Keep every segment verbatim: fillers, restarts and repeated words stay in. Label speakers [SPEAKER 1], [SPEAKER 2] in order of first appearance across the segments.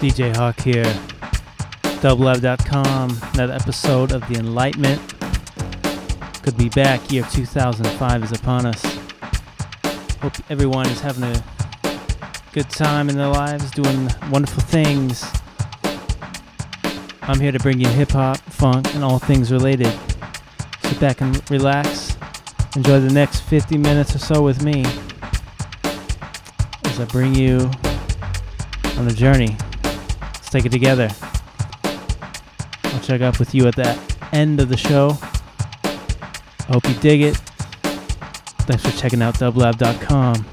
[SPEAKER 1] D J Hawk here, Dublab dot com. Another episode of The Enlightenment. Could be back. Year two thousand five is upon us. Hope everyone is having a good time in their lives, doing wonderful things. I'm here to bring you hip-hop, funk, and all things related. Sit back and relax. Enjoy the next fifty minutes or so with me as I bring you on a journey. Let's take it together. I'll check up with you at the end of the show. I hope you dig it. Thanks for checking out Dublab dot com.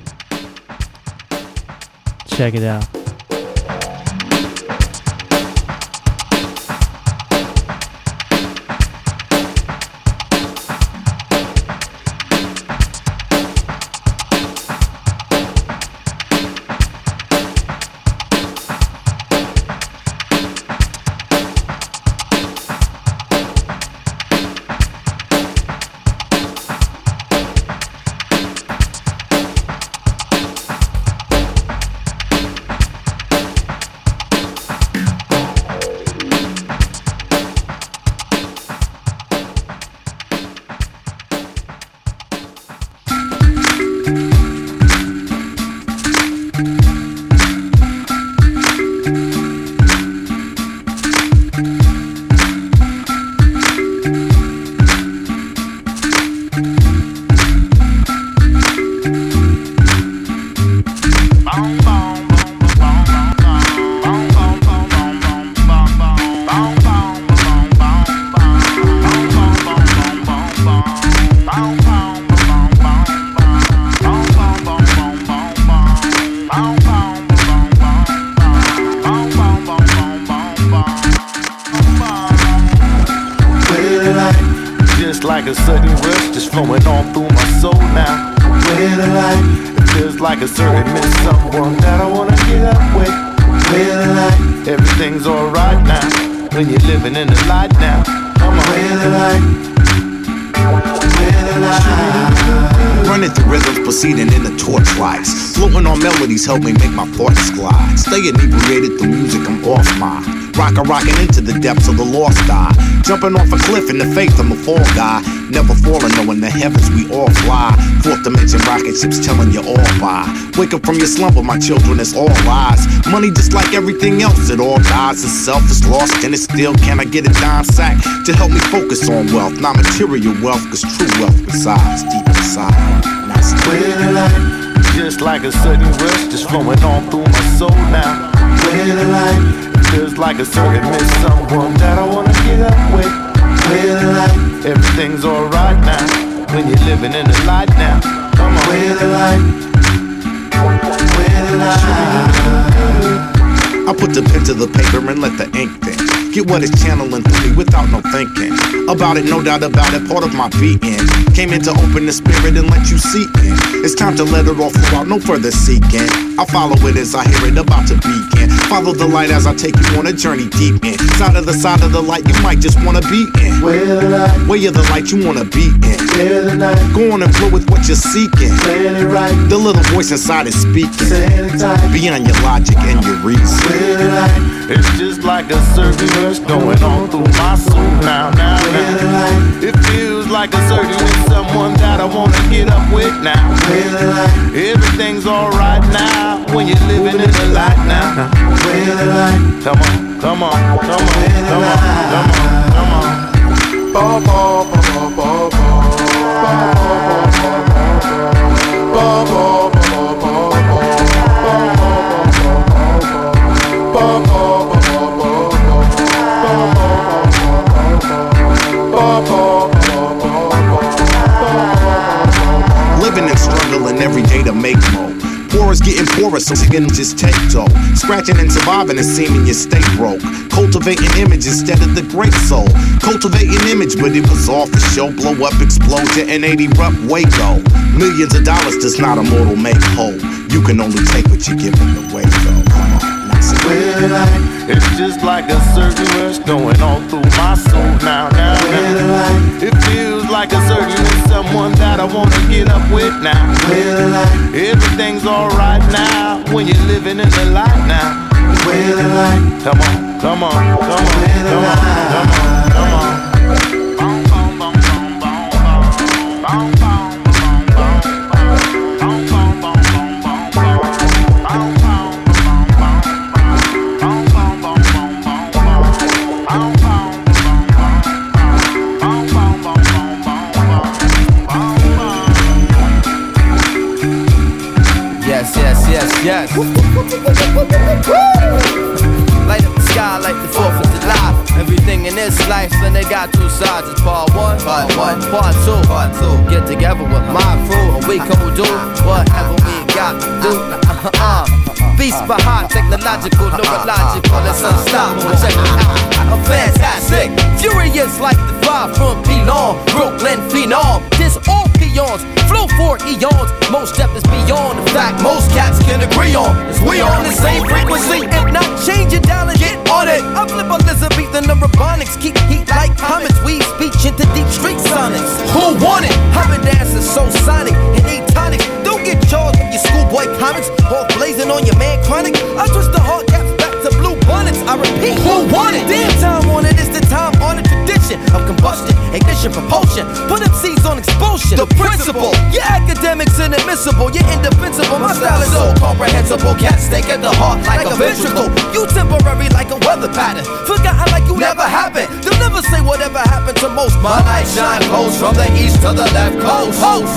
[SPEAKER 1] Check it out.
[SPEAKER 2] Help me make my thoughts glide. Stay inebriated through music, I'm off my rocker, rocking into the depths of the lost eye. Jumping off a cliff in the faith, I'm a fall guy. Never falling, knowing the heavens we all fly. Fourth dimension rocket ships telling you all bye. Wake up from your slumber, my children, it's all lies. Money just like everything else, it all dies. Itself is lost and it's still. Can I get a dime sack to help me focus on wealth? Not material wealth, cause true wealth resides deep inside. Nice.
[SPEAKER 3] Just like a sudden rush, just flowing on through my soul now. Clear the light. It feels like a certain miss someone that I wanna get up with. Clear the light. Everything's alright now when you're living in the light now. Come on. Clear the light. Clear the light.
[SPEAKER 2] I put the pen to the paper and let the ink think. Get what it's channeling through me without no thinking about it, no doubt about it, part of my being. Came in to open the spirit and let you see in. It's time to let it all flow out, no further seeking. I follow it as I hear it about to begin. Follow the light as I take you on a journey deep in. Side of the side of the light you might just wanna be in.
[SPEAKER 3] Where the light,
[SPEAKER 2] where you're the light you wanna be in.
[SPEAKER 3] Clear the night,
[SPEAKER 2] go on and flow with what you're seeking.
[SPEAKER 3] Plan it right,
[SPEAKER 2] the little voice inside is speaking.
[SPEAKER 3] Say it tight,
[SPEAKER 2] beyond your logic and your reason.
[SPEAKER 3] Clear the light, it's just like a certain rush going on through my soul now, now, now. It feels like a certain with someone that I wanna get up with now. Everything's alright now when you're living in the light now. Come on, come on, come on, come on, come on, come on. Ba ba ba ba ba ba ba ba ba ba.
[SPEAKER 2] Living and struggling every day to make more. Poor is getting poorer, so you can just take dough. Scratching and surviving and seeming you stay broke. Cultivating image instead of the great soul. Cultivating image, but it was all for show. Blow up, explode, detonate, erupt, Waco. Millions of dollars does not a mortal make whole. You can only take what you're given away, though. Come on, not so
[SPEAKER 3] it's just like a certain rush going on through my soul now, now, now. It feels like a certain someone that I wanna get up with now. Everything's alright now when you're living in the light now. Where the light? Come on, come on, come on, come on, come on, come on.
[SPEAKER 4] Yes, yes, yes, yes. Light up the sky like the fourth of July. Everything in this life, and they got two sides. It's part one, part one, part two, part two. Get together with my crew, and we gon' do whatever we got to do. Uh-uh. Beast by heart, technological, neurological, it's unstoppable. Check it out. I'm fantastic, furious like the five from Pelon, Brooklyn phenom. This all peons, flow for eons. Most step is beyond the fact most cats can agree on. Is we on the same frequency? If not, change it down and get on it. I flip Elizabethan neurobonics, keep heat like comets. We speech into deep street sonics. Who want it? Hover dance is so sonic and atonic. Don't get charged with your schoolboy comics. All blazing on your man chronic. I twist the hard caps back to blue bonnets. I repeat, who want it? Damn time on it, it's the time on the tradition of combustion, ignition, propulsion. Put up seeds on expulsion. The principle, your academics inadmissible, you're indefensible. My style is so comprehensible. Cats stake at the heart like a ventricle. You temporary like a weather pattern. Forgotten like you never happened. They'll never say whatever happened to most. My light shine close from the east to the left coast.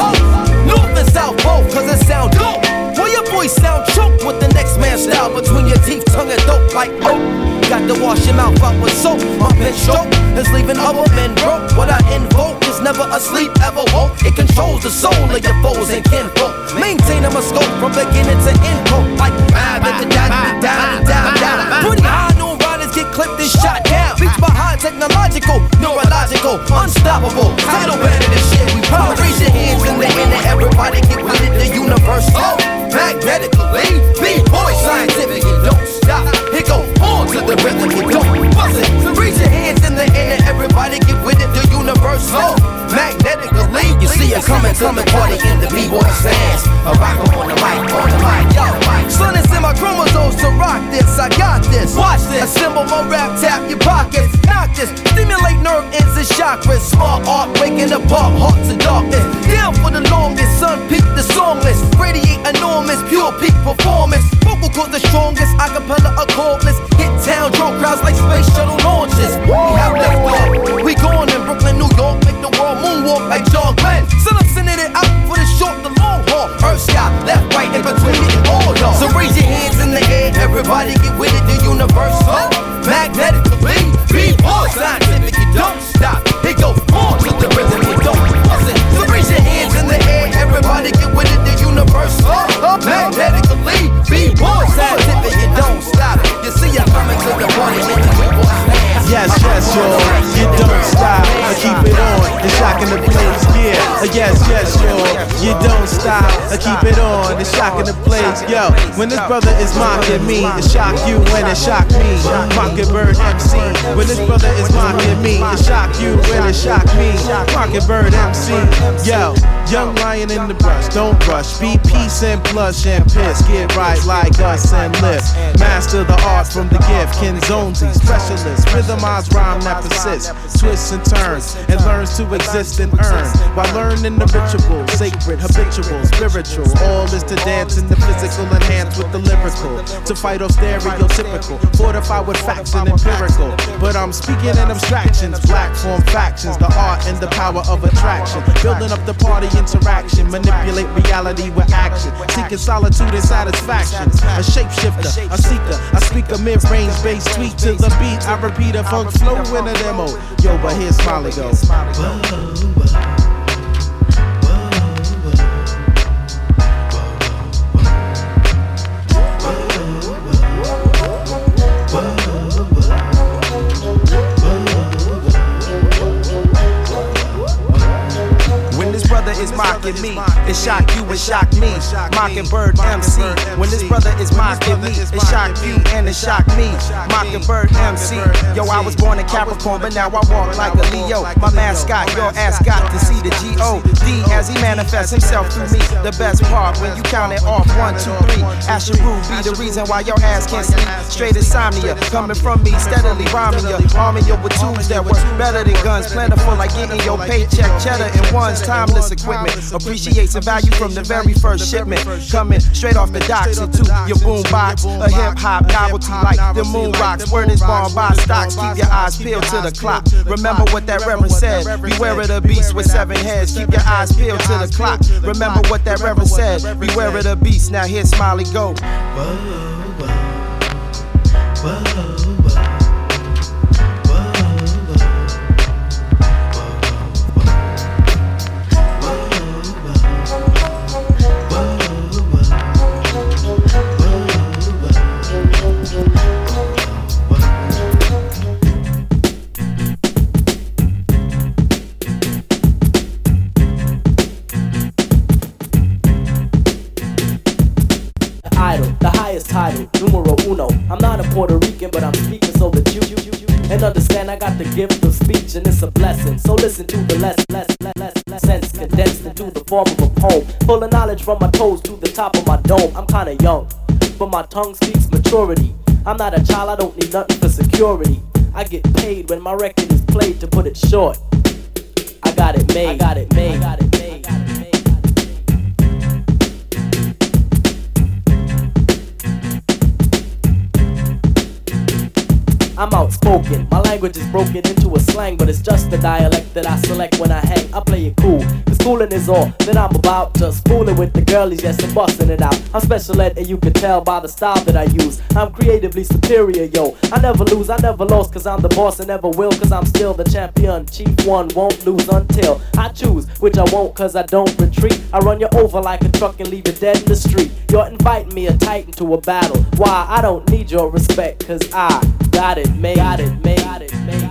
[SPEAKER 4] North and south both, cause it sound dope. Well, your voice sound choked with the next man's style between your teeth, tongue and dope like oh. Got to wash your mouth out with soap. My pen stroke is leaving other men broke. What I invoke is never asleep, ever woke. It controls the soul of your foes and kinfolk. Maintaining my scope from beginning to end quote. Like ah, da da da da da da. Pretty high noon riders get clipped and shot down. Beats by high technological, neurological, unstoppable. Title better than shit. We proud. Raise your hands in the air and everybody get with it. The universe flow. Magnetically, B-boy scientific, you don't stop. It go on to the rhythm, you don't bust it. So reach your hands in the air and everybody get with it. The universe flow. Magnetically, you see a coming, coming party in the B-boy stands. A rocker on the mic, on the mic, yo. Son, it's in my chromosomes to rock this. I got this. Watch this. Assemble my rap, tap your pockets. Knock this. Stimulate nerve ends and chakras. Smart art, breaking apart hearts of darkness. Down for the longest, sun peak the songless. Radiate enormous, pure peak performance. Vocal cords the strongest, acapella a chordless. Hit town, draw crowds like space shuttle launches. We have left off. We gone in Brooklyn, New York, make the world moonwalk like John Glenn. Still I'm sending it out for the short, the long haul. Earth, sky, left, right, in between it and all y'all. So raise your hands in the air, everybody get with it. The universe flow, magnetically. B-boy scientific, you don't stop. It goes on to the rhythm, you don't bust it. So raise your hands in the air, everybody get with it. The universe flow, magnetically. B-boy scientific, you don't stop. You see I'm coming to the party in the B-boy stand.
[SPEAKER 5] Yes, yes, y'all, you don't stop, I keep it on, it's shocking the place, yeah. Yes, yes, y'all, you don't stop, I keep it on, it's shocking the place, yo. When this brother is mocking me, it shock you when it shock me. Mockingbird M C, when this brother is mocking me, it shock you when it shock me. Mockingbird M C, yo. Young lion in the brush, don't rush. Be peace and blush and piss. Get right like us and lift. Master the art from the gift. Ken Zonzi, specialist. Rhythmized rhyme that persists. Twists and turns and learns to exist and earn. While learning the ritual, sacred, habitual, spiritual. All is to dance in the physical, enhance with the lyrical. To fight off stereotypical, fortify with facts and empirical. But I'm speaking in abstractions, black form factions. The art and the power of attraction. Building up the party interaction, manipulate reality with action, seeking solitude and satisfaction. A shapeshifter, a seeker, I speak a mid-range bass tweet to the beat. I repeat a funk flow in a demo. Yo, but here's Smiley go.
[SPEAKER 6] Is mocking me, it shock you, it shock me. Mockingbird M C, when this brother is mocking me, it shock you and it shock me. Mockingbird M C, yo, I was born in Capricorn, but now I walk like a Leo. My mascot, your ass got to see the G O D as as he manifests himself through me. The best part when you count it off, one, two, three. Asheru be the reason why your ass can't sleep. Straight insomnia coming from me, steadily rhyming ya, arming you with tools that work better than guns. Plentiful like getting your paycheck, cheddar in one's timeless equipment. Appreciates the value from the very first shipment. Coming straight off the docks into your boom box. A hip hop novelty like the moon rocks. Word is born by stocks. Keep your eyes peeled to the clock. Remember what that reverend said. Beware of the beast with seven heads. Keep your eyes peeled to the clock. Remember what that reverend said. Beware of the beast. Now here's Smiley go. Whoa, whoa, whoa.
[SPEAKER 7] Title, numero uno. I'm not a Puerto Rican, but I'm speaking so that you, you, you, you and understand I got the gift of speech and it's a blessing. So listen to the less, less, less, less, less sense condensed into the form of a poem. Full of knowledge from my toes to the top of my dome. I'm kinda young, but my tongue speaks maturity. I'm not a child, I don't need nothing for security. I get paid when my record is played, to put it short. I got it made, I got it made, I got it made, I got it made. I'm outspoken, my language is broken into a slang, but it's just the dialect that I select when I hang. I play it cool, cause fooling is all that I'm about. Just fooling with the girlies, yes, and busting it out. I'm special ed and you can tell by the style that I use. I'm creatively superior, yo. I never lose, I never lost, cause I'm the boss and never will, cause I'm still the champion. Chief one won't lose until I choose, which I won't, cause I don't retreat. I run you over like a truck and leave you dead in the street. You're inviting me a titan to a battle. Why? I don't need your respect, cause I got it made, got it made, got it made.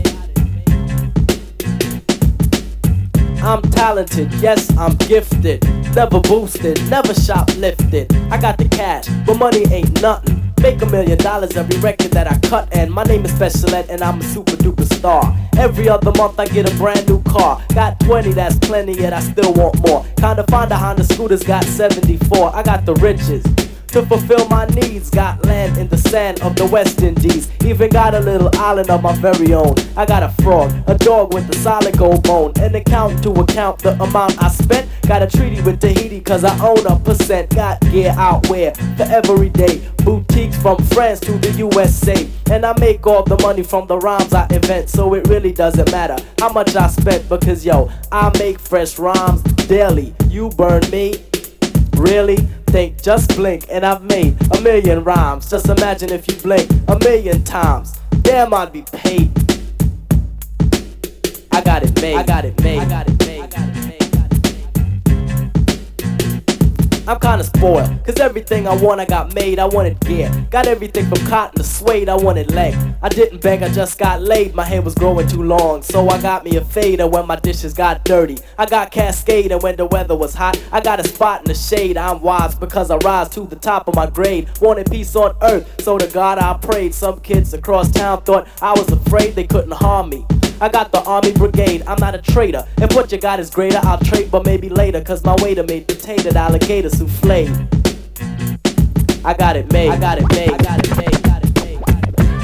[SPEAKER 7] I'm talented, yes, I'm gifted. Never boosted, never shoplifted. I got the cash, but money ain't nothing. Make a million dollars every record that I cut, and my name is Special Ed and I'm a super duper star. Every other month I get a brand new car. Got twenty, that's plenty, yet I still want more. Kinda find a Honda Scooters, got seventy-four. I got the riches to fulfill my needs. Got land in the sand of the West Indies. Even got a little island of my very own. I got a frog, a dog with a solid gold bone. An account to account the amount I spent. Got a treaty with Tahiti cause I own a percent. Got gear out where for every day. Boutiques from France to the U S A. And I make all the money from the rhymes I invent. So it really doesn't matter how much I spent, because yo, I make fresh rhymes daily. You burn me? Really? Think, just blink and I've made a million rhymes. Just imagine if you blink a million times. Damn, I'd be paid. I got it made. I got it made. I got it made. I got it made. I'm kinda spoiled, cause everything I want I got made. I wanted gear, got everything from cotton to suede. I wanted leg, I didn't beg, I just got laid. My hair was growing too long, so I got me a fader when my dishes got dirty. I got Cascade and when the weather was hot, I got a spot in the shade. I'm wise because I rise to the top of my grade. Wanted peace on earth, so to God I prayed. Some kids across town thought I was afraid they couldn't harm me. I got the army brigade, I'm not a traitor. If what you got is greater, I'll trade, but maybe later. Cause my waiter made potato alligator souffle. I got it made, I got it made, I got it made, got it made, got it made.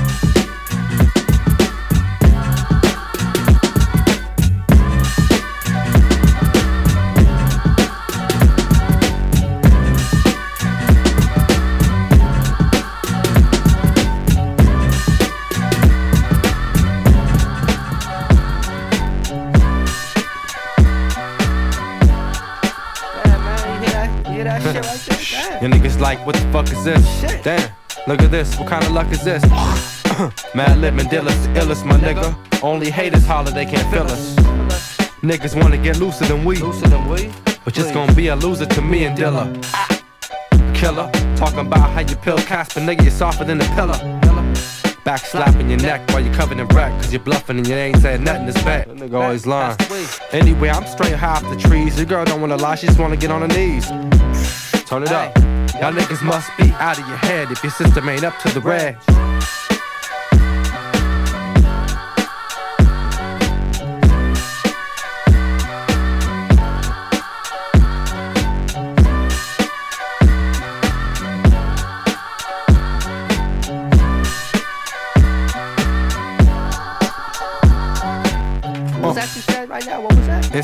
[SPEAKER 8] Your niggas like, what the fuck is this? Shit. Damn, look at this, what kind of luck is this? Mad Lib Mandilla's the illest, my nigga. Only haters holler, they can't feel us. Niggas wanna get looser than we, looser than we? But just gonna be a loser to me and Dilla. Killer, talking about how you pill Casper, nigga, you're softer than a pillar. Back slapping your neck while you're covered in wreck, cause you're bluffing and you ain't saying nothing is back. That nigga always lying. Anyway, I'm straight high off the trees. Your girl don't wanna lie, she just wanna get on her knees. Turn it up. Y'all niggas must be out of your head if your system ain't up to the red.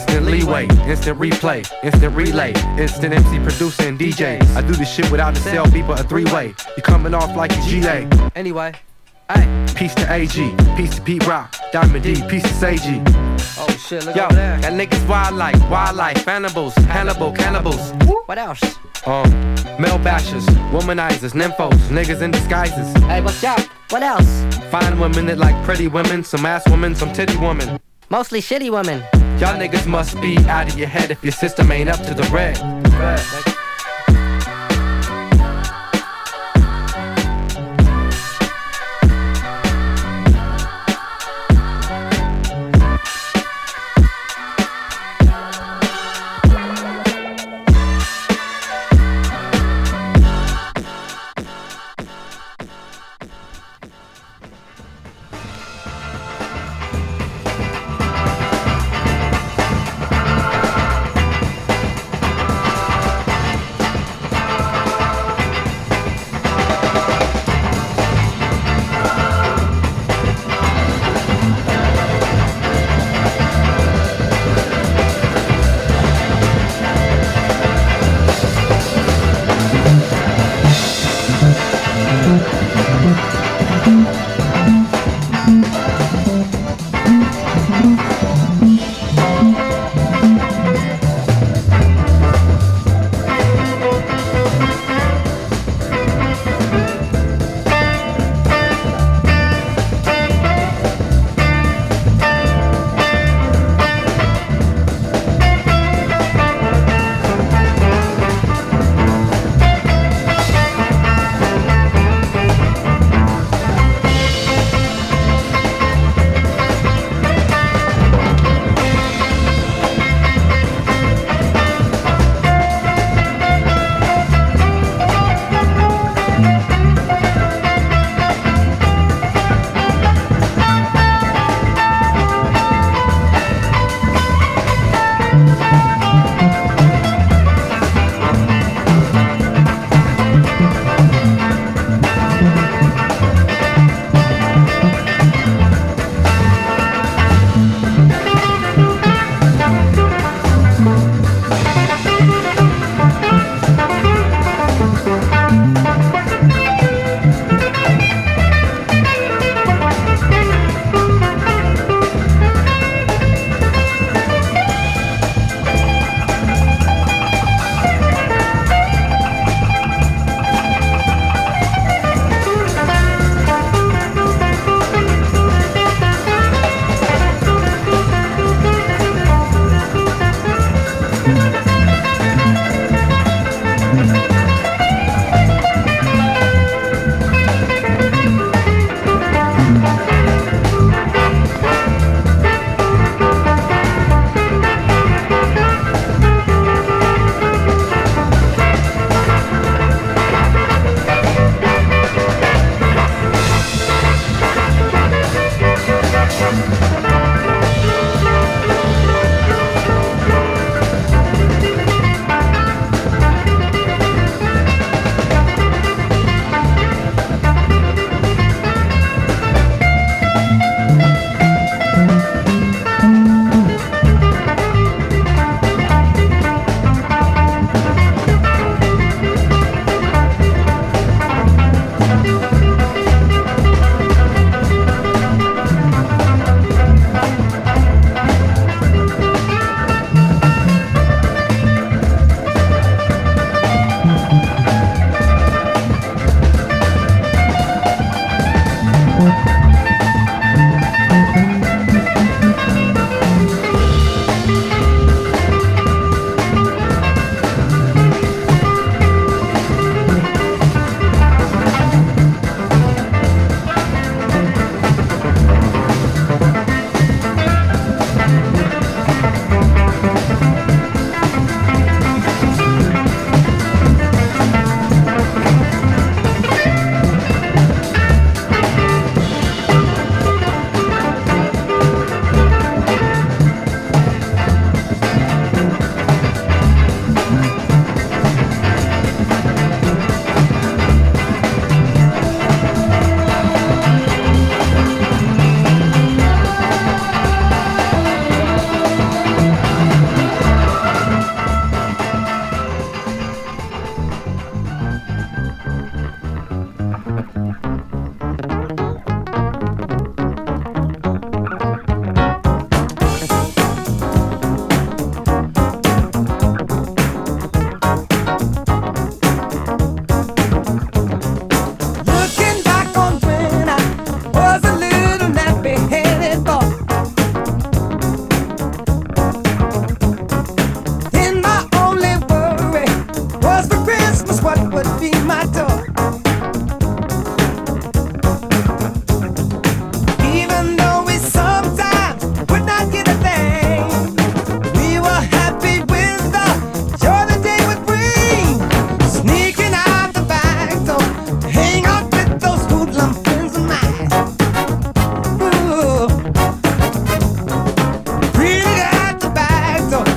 [SPEAKER 8] instant leeway, instant replay, instant relay, instant M C producing D Js. I do this shit without a cell beeper, a three-way. You coming off like a G A.
[SPEAKER 4] Anyway, hey.
[SPEAKER 8] Peace to A G, peace to Pete Rock, Diamond D, peace to Say G.
[SPEAKER 4] Oh shit, look
[SPEAKER 8] Yo,
[SPEAKER 4] over there.
[SPEAKER 8] that niggas wildlife, wildlife, cannibals, Hannibal, cannibals.
[SPEAKER 4] What else?
[SPEAKER 8] Um, male bashers, womanizers, nymphos, niggas in disguises.
[SPEAKER 4] Hey, what's up? What else?
[SPEAKER 8] Fine women that like pretty women, some ass women, some titty women.
[SPEAKER 4] Mostly shitty women.
[SPEAKER 8] Y'all niggas must be out of your head if your system ain't up to the red. red.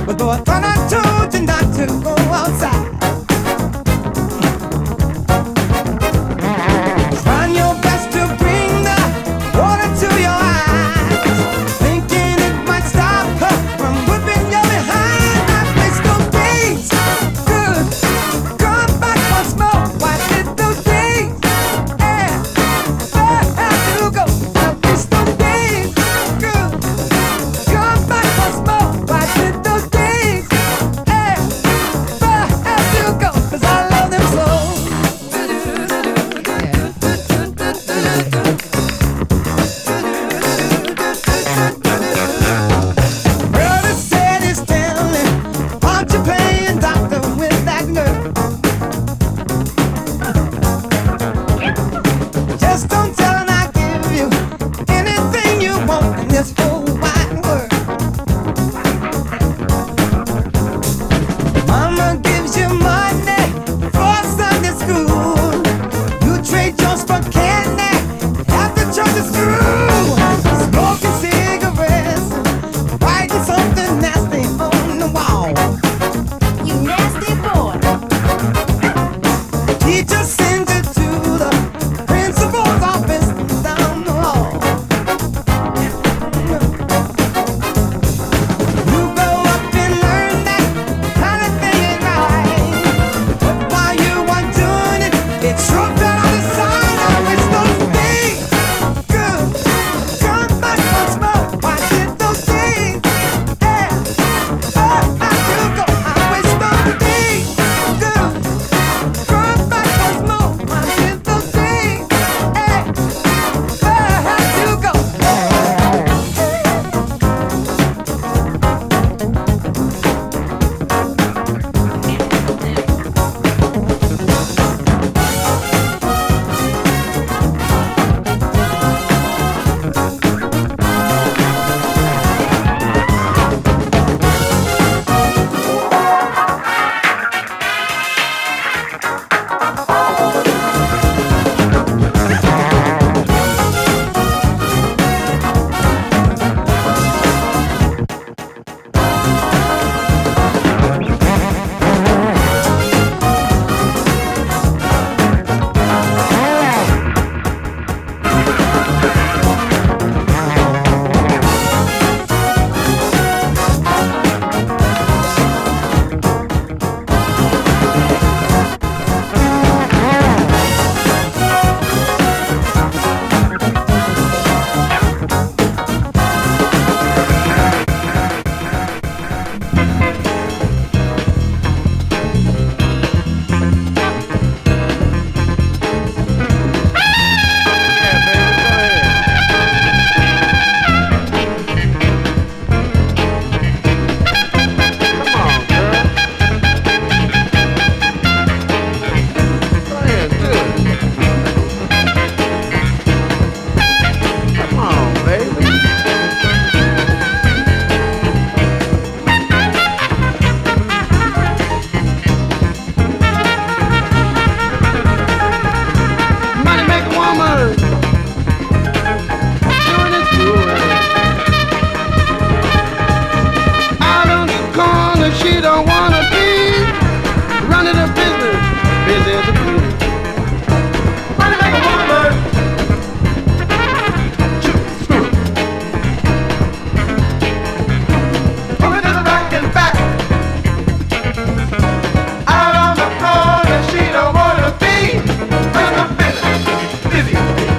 [SPEAKER 9] But boy, I thought I told you not to go outside. Trying your best to bring the water to your eyes, thinking it might stop her from whipping your behind. I miss those days, good. Come back for smoke. Why did those days? Yeah, where have you go? I miss those days, good. Come back for smoke. Why did those days? Yeah, where have you go? 'Cause I love them so. Brother said he's telling, aren't you playing doctor with that girl? Just don't tell and I'll give you anything you want in this whole wide world. Mama gives you money for Sunday school. You trade yours for candy after church is through. Smoking cigarettes, writing something nasty on the wall. You nasty boy. Teacher sends you to the principal's office down the hall. You go up and learn that kind of thing ain't right. But while you are doing it, it sure fell on the side. I wish those days good. Come back for smoke. Why did those days? Yeah, where have you go? I wish those days good. Come back for smoke. Why did those days? Yeah, where have you go?
[SPEAKER 10] She don't wanna be running a business, busy as a bee. Money make a woman. Moving to the right and back. Out on the corner, she don't wanna be running a business, busy as a bee.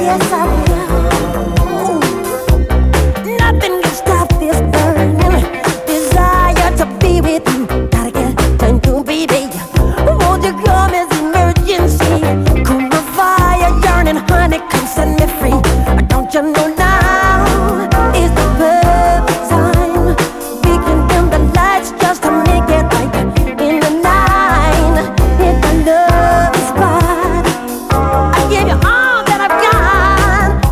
[SPEAKER 11] yes I will. Nothing can stop this burning desire to be with you. Gotta get to you, baby. Won't you come as emergency? Cool my fire, yearning, honey, come set me free. Don't you know now is the perfect time? We can dim the lights just to make it right in the night. Hit the love spot. I give you all that I've got.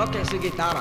[SPEAKER 6] toque su guitarra.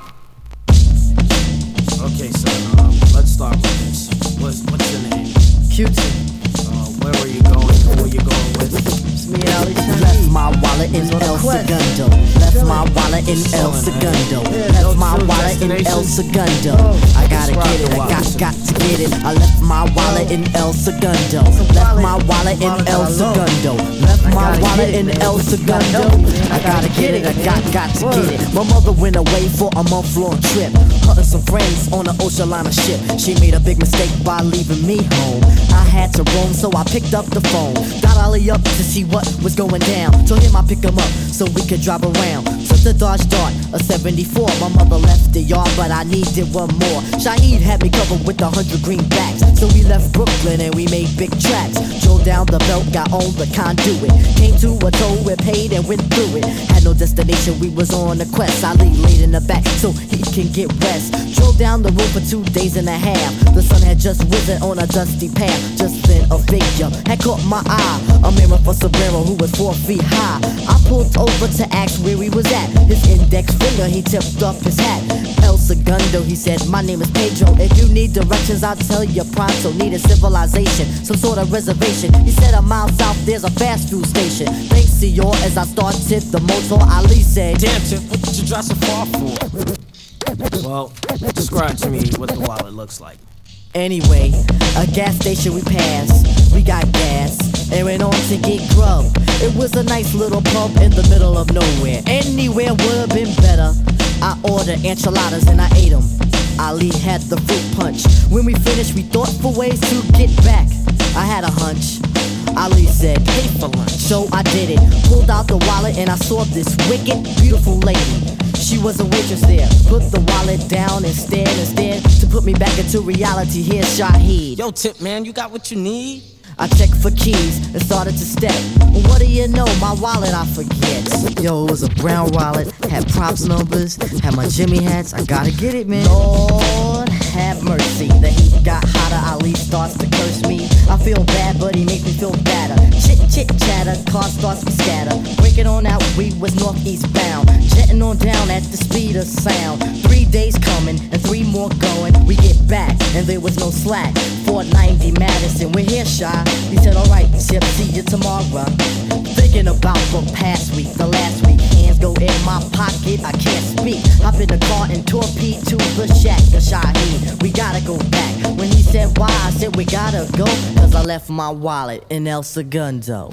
[SPEAKER 6] Okay, so um, let's start with this. What's, what's your name?
[SPEAKER 12] Q-Tip.
[SPEAKER 6] Uh, where are you going? Who are you going with?
[SPEAKER 12] It's me, Ali Chinese. Left my wallet in El Segundo. Left my wallet in El Segundo. Left my wallet in El Segundo. I gotta get it, I got, got to get it. I left my wallet in El Segundo. Left my wallet in El Segundo. Left my wallet in El Segundo. I gotta get it, I got, got to get it. My mother went away for a month-long trip, hunting some friends on an ocean liner ship. She made a big mistake by leaving me home. I had to roam, so I picked up the phone. Got Ali up to see what was going down. Told him I'd pick him up so we could drive around. Took the Dodge Dart, a seventy-four. My mother left the yard, but I needed one more. Shaheed had me covered with a hundred greenbacks. So we left Brooklyn and we made big tracks. Drove down the belt, got on the conduit. Came to a toll, we paid and went through it. Had no destination, we was on a quest. Ali laid in the back so he can get rest. Drove down the road for two days and a half. The sun had just risen on a dusty path. Just then a figure had caught my eye. A mirror for Sombrero who was four feet high. I pulled over to ask where he was at. His index finger, he tipped up his hat. El Segundo, he said, my name is Pedro. If you need directions, I'll tell you pronto. Need a civilization, some sort of reservation. He said a mile south, there's a fast food station. Thanks, senor, as I started the motor, Ali said,
[SPEAKER 6] damn, Tip, what did you drive so far for? Well, describe to me what the wallet looks like.
[SPEAKER 12] Anyway, a gas station we passed, we got gas, and went on to get grub. It was a nice little pub in the middle of nowhere. Anywhere would've been better. I ordered enchiladas and I ate them. Ali had the fruit punch. When we finished, we thought for ways to get back. I had a hunch. Ali said, pay for lunch. So I did it. Pulled out the wallet and I saw this wicked, beautiful lady. She was a waitress there. Put the wallet down and stared and stared to put me back into reality. Here's Shaheed.
[SPEAKER 6] Yo, Tip, man, you got what you need?
[SPEAKER 12] I checked for keys and started to step. What do you know, my wallet I forget. Yo, it was a brown wallet, had props numbers, had my Jimmy hats. I gotta get it, man. Lord have mercy. The heat got hotter, Ali starts to curse me. I feel bad, but he makes me feel better. Chit chit chatter, car starts to scatter. Breaking on out, we was northeast bound. Jetting on down at the speed of sound. Three days coming and three more going. We get back and there was no slack. four ninety Madison, we're here, shy. He said, alright, Chip, see you tomorrow. Thinking about the past week, the last week. Hands go in my pocket, I can't speak. Hop in the car and torpedo to the shack. The Shaheed, we gotta go back. When he said why, I said we gotta go. Cause I left my wallet in El Segundo.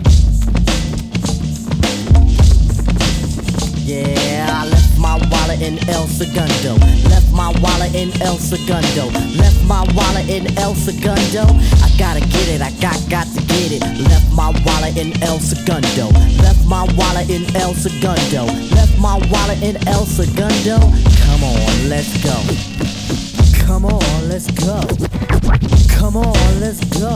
[SPEAKER 12] Yeah, I left my wallet in El Segundo. Left my wallet in El Segundo. Left my wallet in El Segundo. I gotta get it, I got, got to get it. Left my wallet in El Segundo. Left my wallet in El Segundo. Left my wallet in El Segundo. Come on, let's go. Come on, let's go. Come on, let's go.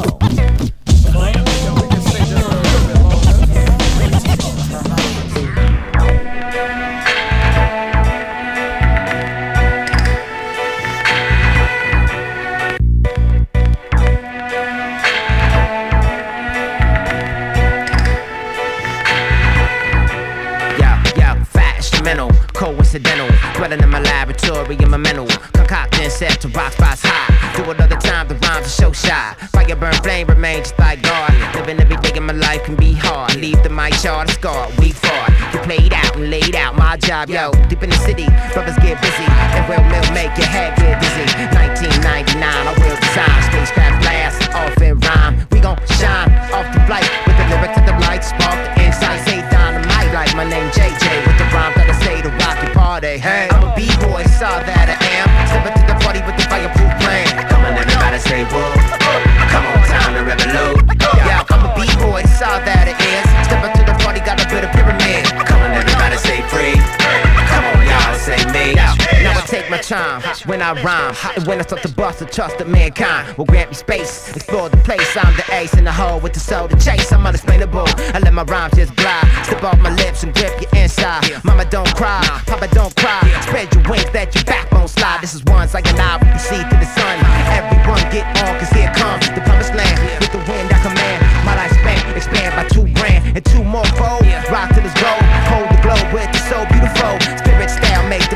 [SPEAKER 13] Coincidental, dwelling in my laboratory in my mental, concocting set to rock spots high. Do it all the time, the rhymes are so shy. Fire burn flame remain just like God. Living every day in my life can be hard. Leave the mic chart a scar, we fought. You played out and laid out my job, yo. Deep in the city, brothers get busy, and real milk make your head get dizzy. nineteen ninety-nine, I will design spacecraft blast off in rhyme. We gon' shine off the flight with the lyrics of the light, spark the insight, say dynamite like my name J J with the rhyme that I say to rock your party. Hey, I'm a b-boy, saw that I am. Step into the party with the fireproof plan. Come on, everybody say whoa. Come on, time to revolute. Yeah, I'm a b-boy, saw that it is. Step into the party, got a bit of pyramid. Come on, everybody say free. Come on, y'all say me. Now I take my time when I rhyme, and when I start to bust the trust of mankind will grant me space, explore the place. I'm the ace in the hole with the soul to chase. I'm unexplainable. I let my rhymes just glide, slip off my lips and grip your inside. Mama don't cry, Papa don't cry. Spread your wings, let your backbone slide. This is one like an eye, we proceed to the sun. Everyone get on, cause here comes the promised land. With the wind I command, my lifespan expand by two grand and two more fold. Rock till it's gold, hold the globe with the so beautiful. Spirit style make the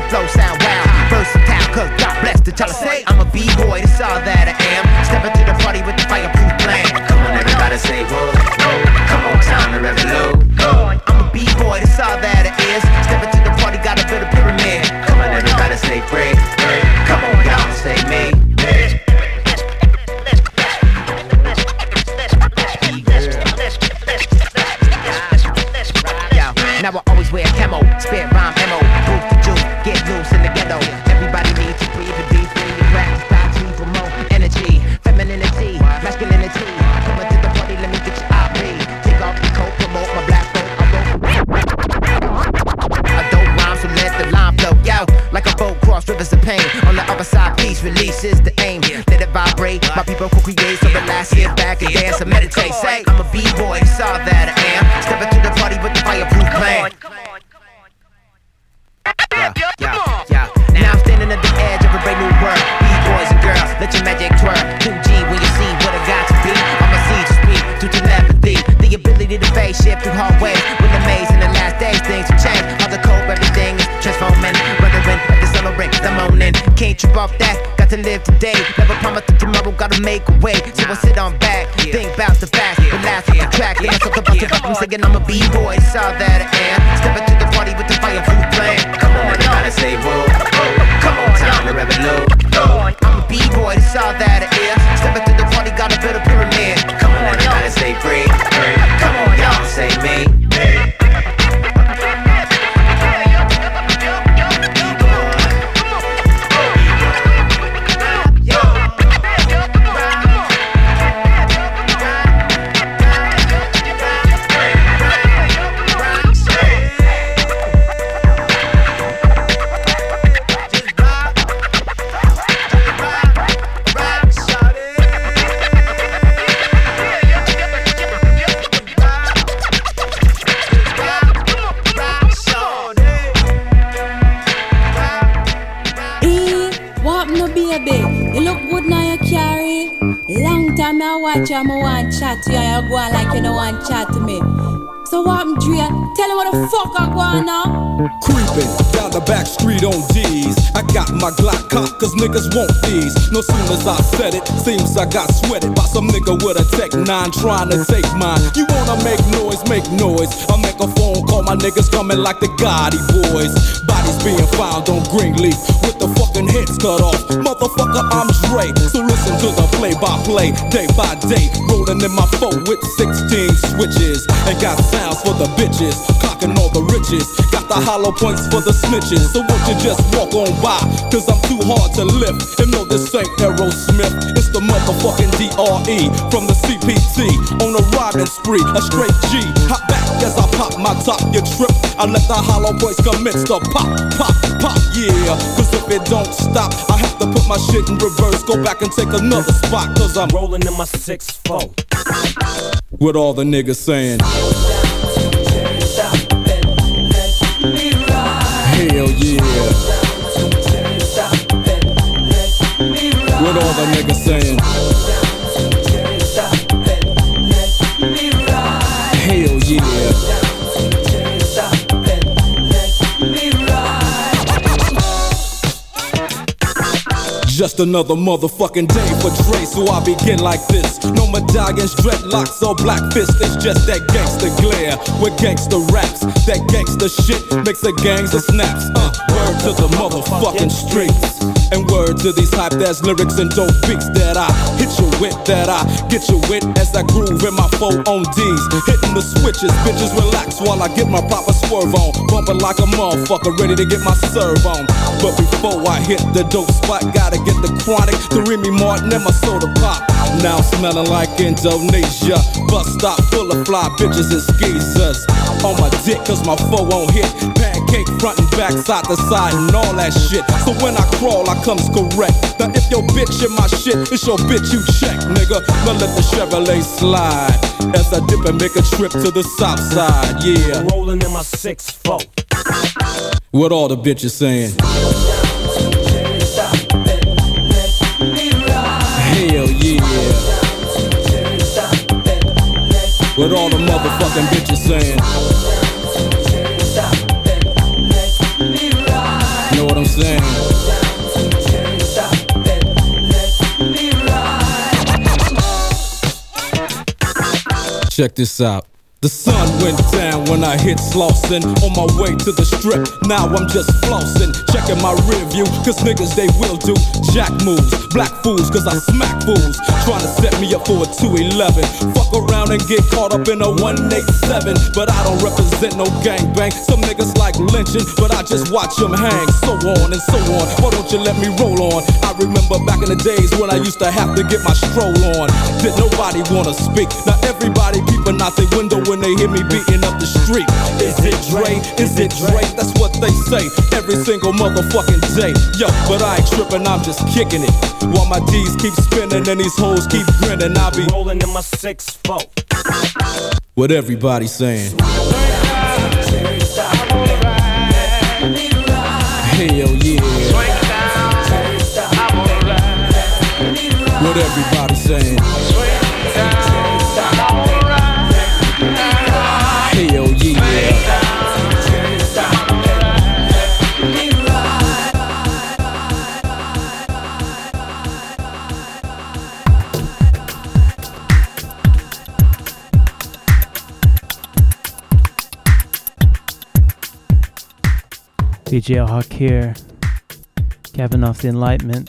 [SPEAKER 13] to tell her, say, I'm a B-boy, that's all that I am. Step into the party with the fireproof plan. Come on, everybody say, whoa, whoa. Come on, time to revolute. I'm a B-boy, that's all that it is. Step into the party, got a bit of pyramid. Come on, everybody say, break, break. Come on, y'all say me. Now I always wear camo, spit rhyme ammo, booth the juice, get loose in the ghetto. Everybody needs to breathe and deep in your practice, stop to for more energy, femininity, masculinity. Come to the party, let me get your I P. Take off the coat, promote my black folk. I don't rhyme, so let the line flow, yo. Like a boat cross rivers of pain. On the other side, peace releases the aim. Let it vibrate, my people who create, so relax, sit back and dance and meditate. Say, I'm a B-boy, it's all that I am. Step into the party with the fireproof plan. Yeah, yeah, yeah. Now I'm standing at the edge of a brand new world. B-boys and girls, let your magic twirl. two G when you see what I got to be. I'm a seed to speak to telepathy. The ability to face shift through hard ways. With the maze in the last days, things have changed. All the cope, everything is transforming. Whether when the sun will ring, the morning. Can't trip off that, got to live today. Never promise that tomorrow, gotta make a way. So I sit on back, think about the past. Relax on the track, then I talk about the fuck. I'm saying I'm a B-boy, it's all that I am. Step into the party with the fireproof plan. Come on, everybody say whoa, whoa. Come on, time to revolute. I'm a B-boy, it's all that it is. Step into the party, got a bit of pyramid. Come on, everybody say free. Come on, y'all say me.
[SPEAKER 14] Watch you, I want chat to you, you go on like you don't want chat to me. So what I'm Dre? Tell me what the fuck I go on now.
[SPEAKER 15] Creeping down the back street on D's. I got my Glock cocked cause niggas want these. No soon as I said it, seems I got sweated by some nigga with a Tech nine trying to take mine. You wanna make noise, make noise. I make a phone call, my niggas coming like the Gotti boys. Bodies being found on Greenleaf with the fucking heads cut off. Motherfucker, I'm Dre. So listen to the play-by-play, day by day. Rolling in my phone with sixteen switches. And got sounds for the bitches, clocking all the riches. Got the hollow points for the snitches. So won't you just walk on by, cause I'm too hard to lift. And no, this ain't Aerosmith, it's the motherfucking D R E from the C P T. On a riding spree, a straight G. Hop back as I pop my top, you trip. I let the hollow points commence to pop, pop, pop, yeah. Cause if it don't stop, I have to put my shit in reverse. Go back and take another spot, cause I'm rolling in my six four. What all the niggas saying? Hell yeah. What all the niggas saying? Hell yeah. Just another motherfucking day for Dre, so I begin like this. No medallions, dreadlocks, or black fists. It's just that gangster glare with gangster raps. That gangster shit makes the gangs of snaps. Uh, word to the motherfucking streets. And word to these hype ass lyrics and dope beats that I hit you with, that I get you with as I groove in my four on D's. Hitting the switches, bitches relax while I get my proper swerve on. Bumping like a motherfucker, ready to get my serve on. But before I hit the dope spot, gotta get the chronic, the Remy Martin and my soda pop. Now I'm smelling like Indonesia. Bus stop full of fly bitches and skeezers. On my dick cause my foe won't hit. Pancake front and back, side to side and all that shit. So when I crawl I comes correct. Now if your bitch in my shit, it's your bitch you check, nigga. Now let the Chevrolet slide as I dip and make a trip to the south side, yeah. Rolling in my six four. What all the bitches saying? Hell yeah. What all the motherfucking bitches saying? Know what I'm saying? Check this out. The sun went down when I hit Slauson. On my way to the strip, now I'm just flossing. Checking my rear view, cause niggas they will do jack moves. Black fools, cause I smack fools. Trying to set me up for a two eleven. Fuck around and get caught up in a one eighty-seven. But I don't represent no gangbang. Some niggas like lynching, but I just watch them hang. So on and so on, why don't you let me roll on? I remember back in the days when I used to have to get my stroll on. Did nobody wanna speak? Now everybody peeping out the window when they hear me beating up the street. Is it Dre? Is it Dre? That's what they say every single motherfucking day. Yo, but I ain't tripping, I'm just kicking it. While my D's keep spinning and these hoes keep grinning, I'll be rolling in my six four. What everybody saying? Hell yeah. What everybody saying? Hell yeah.
[SPEAKER 1] D J Hawk here, capping off the Enlightenment.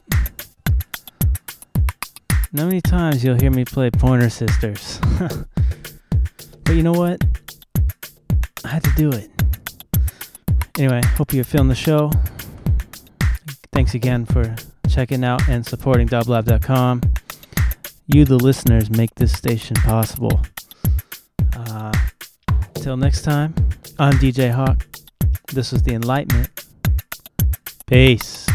[SPEAKER 1] Not many times you'll hear me play Pointer Sisters. But you know what? I had to do it. Anyway, hope you're feeling the show. Thanks again for checking out and supporting Dublab dot com. You, the listeners, make this station possible. Uh, till next time, I'm D J Hawk. This was the Enlightenment. Peace.